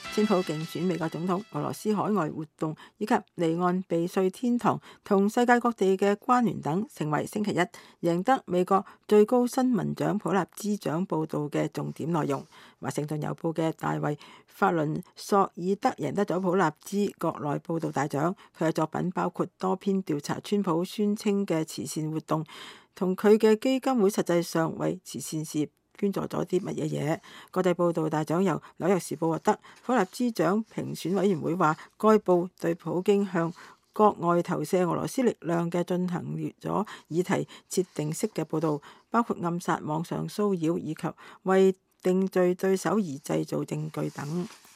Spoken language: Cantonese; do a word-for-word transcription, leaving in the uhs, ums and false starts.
川普競選美國總統、俄羅斯海外活動以及離岸避稅天堂同世界各地嘅關聯等，成為星期一贏得美國最高新聞獎普立茲獎報導嘅重點內容。華盛頓郵報嘅大衛法倫索爾德贏得咗普立茲國內報導大獎，佢嘅作品包括多篇調查川普宣稱嘅慈善活動，同佢嘅基金會實際上為慈善事業捐助咗啲乜嘢嘢？國際報導大獎由紐約時報獲得。普立茲獎評選委員會話，該報對普京向國外投射俄羅斯力量嘅進行咗議題設定式嘅報導，包括暗殺、網上騷擾以及為定罪對手而製造證據等。